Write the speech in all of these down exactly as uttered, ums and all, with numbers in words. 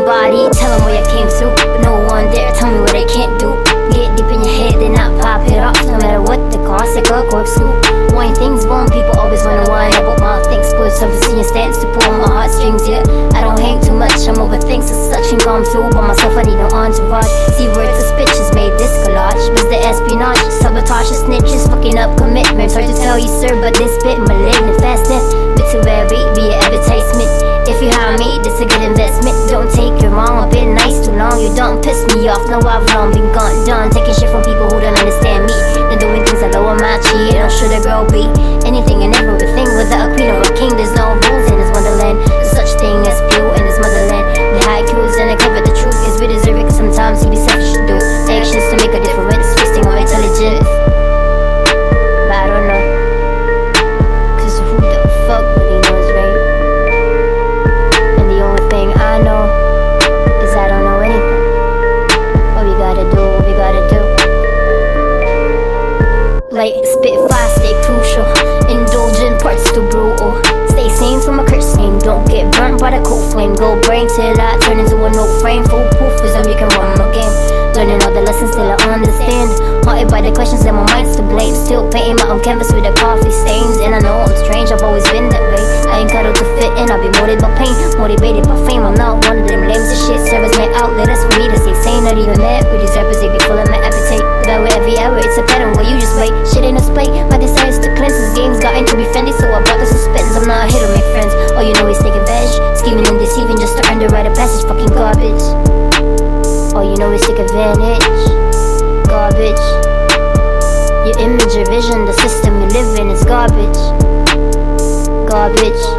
everybody, tell them where you came to, but no one dare tell me what I can't do. Get deep in your head, then not pop it off, no matter what the cost. Like a cork scoop, when things wrong, people always wanna whine about my things. Put some senior stance to pull on my heartstrings. Yeah, I don't hang too much, I'm over things as such and calm through by myself. I need no entourage. See words of bitches made this collage. Was the espionage, sabotage, snitches, fucking up commitments. Hard to tell you, sir, but this bit malignant, fast death. Bit too very, be an advertisement. If you hire me, this a good investment. Don't take it wrong, I've been nice too long. You don't piss me off, no I've long been gone done. Taking shit from people who don't understand me. Then doing things that lower my cheat. Or should a girl be anything and everything? Without a queen or a king, there's no rules in this wonderland. There's such thing as few in this motherland. The haikus and I cover the truth, cause we deserve it. Cause sometimes you be selfish to do actions to make a difference, twisting our intelligence. But I don't know, cause who the fuck really knows, right? And the only thing I know is I don't know anything. All we gotta do, what we gotta do. Like spit fast, stay crucial. Indulgent parts too brutal. Stay sane from a curse name. Don't get burnt by the cold flame. Go brain till I turn into a no frame. Full proof is you can run my game. Learning all the lessons till I understand. Haunted by the questions and my mind's to blame. Still painting my own canvas with the coffee stains. And I know I'm strange, I've always been that way. I ain't cuddled to fit in, I'll be motivated by pain. Motivated by fame, I'm not one of them lames. This shit serves my outlet, that's for me to stay sane. Not even mad with these rappers, they be full of my appetite. That way every hour, it's a pattern where you just wait. Shit ain't no spite, my desire is to cleanse. This game's gotten to be fendy, so I brought the suspense. I'm not here to make friends, all you know is take advantage. Scheming and deceiving just to earn the right of passage, fucking garbage. All you know is take advantage, garbage. Your image, your vision, the system you live in is garbage, garbage.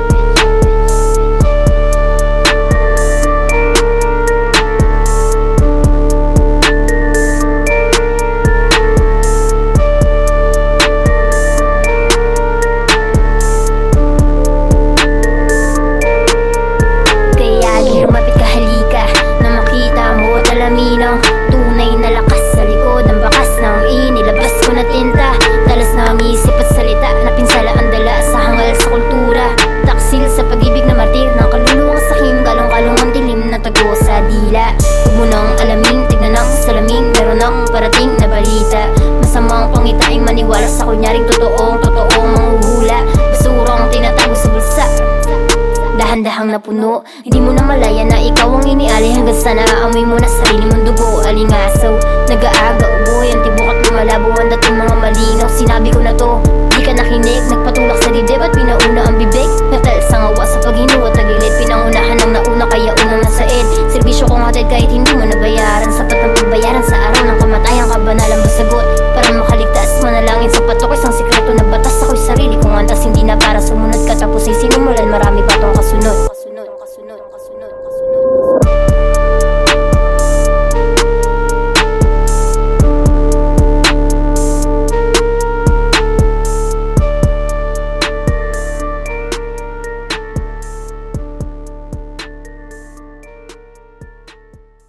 Tunay na lakas sa likod ng bakas ng inilabas ko na tinta. Talas na ang isip at salita na pinsala ang dala sa hangal sa kultura. Taksil sa pag-ibig na martir ng kaluluwang sakim. Galong-kalong ang dilim na tago sa dila. Huwag mo nang alamin, tignan ang salamin. Meron ang parating na balita. Masamang pangitaing maniwala sa kunyaring totoong totoong manghuhula. Basurang tinatago sa bulsa, dahan-dahang napuno. Hindi mo na malaya na ikaw ang inialay. Hanggang sa naaamoy mo na sarili mong dugo. Alingasaw, nag-aaga uboy. Ang tibok at lumalabo ang dating mga malinaw. Sinabi ko na to, di ka nakinig. Nagpatulak sa dibdib at pinauna ang bibig. Natal sa ngawa sa paghinuwa tagilid. Pinangunahan ng nauna kaya unang nasaid. Serbisyo kong hatid kahit hindi mo nabayaran. Sapat ng pagbayaran sa araw ng kamatayan. Kabanalang masagot para makaligtas. Manalangin sa patok isang sikreto na batas. Ako'y sarili kong antas, hindi na para sumunod ka. Tapos ay sinimulan, marami pa tong kasunod. Kasunod, kasunod.